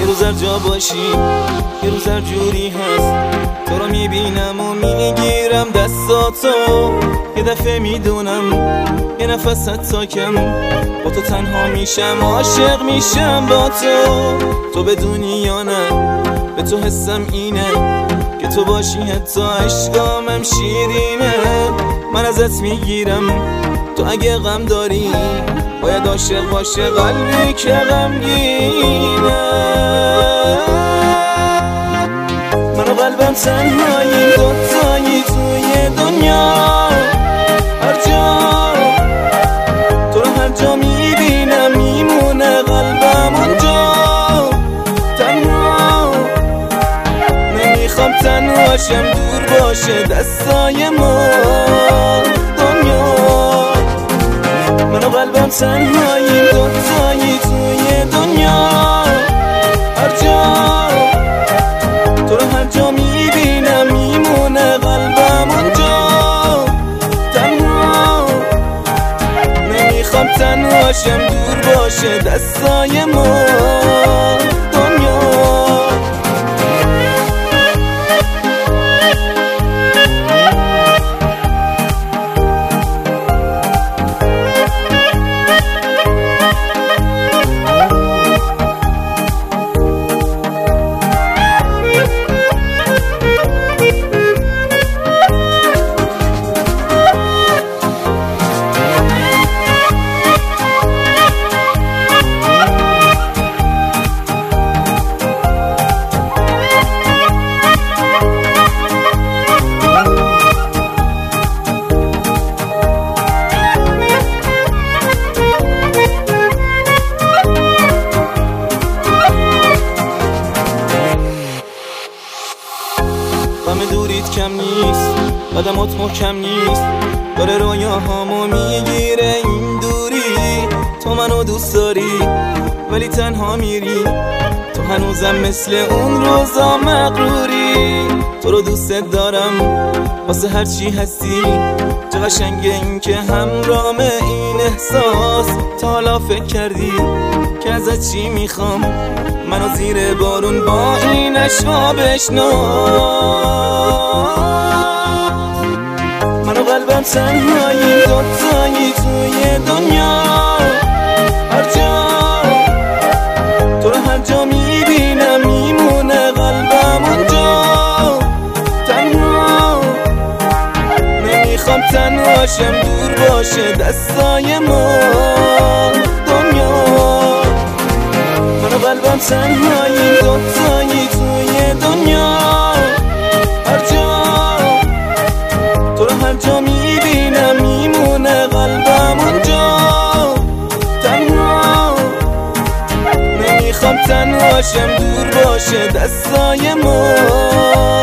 یه روز هر جا باشی یه روز هر جوری هست، تو رو میبینم و میگیرم دستاتو. یه دفعه میدونم یه نفس حتی کم با تو تنها میشم، عاشق میشم با تو بدونی یا نه، به تو حسم اینه که تو باشی حتی عشقامم شیرینه. من ازت میگیرم تو اگه غم داری باید عاشق باشه قلبی که غمگینه. من و قلبم تنهاییم دوتایی توی دنیا، هر جا تو رو هر جا میبینم میمونه قلبم اونجا. تنها نمیخوام تنهاشم، دور باشه دستای ما دنیا. من و قلبم تنهاییم دوتایی توی دنیا، هر جا تو رو هر جا میبینم میمونه قلبم اونجا. تنها نمیخوام تنهاشم، دور باشه دستای ما دنیا. غم دوریت کم نیست، قدمات محکم نیست، داره رویاهامو میگیره این دوری. تو منو دوست داری ولی تنها میری، تو هنوزم مثل اون روزا مغروری. تو رو دوست دارم واسه هر چی هستی، چه قشنگه این که همرام این احساس. تا حالا فکر کردی که ازت چی میخوام، منو زیر بارون با این اشوا بشناس. منو قلبم تنهاییم دوتایی توی دنیا، هر جا تو رو هر جا میبینم میمونه قلبم اونجا. تنها نمیخوام تنهاشم، دور باشه دستای ما دنیا. منو قلبم تنهاییم دوتایی توی دنیا، هر جا تو رو هر جا میبینم میمونه قلبم اونجا. تنها نمیخوام تنهاشم، دور باشه دستای ما.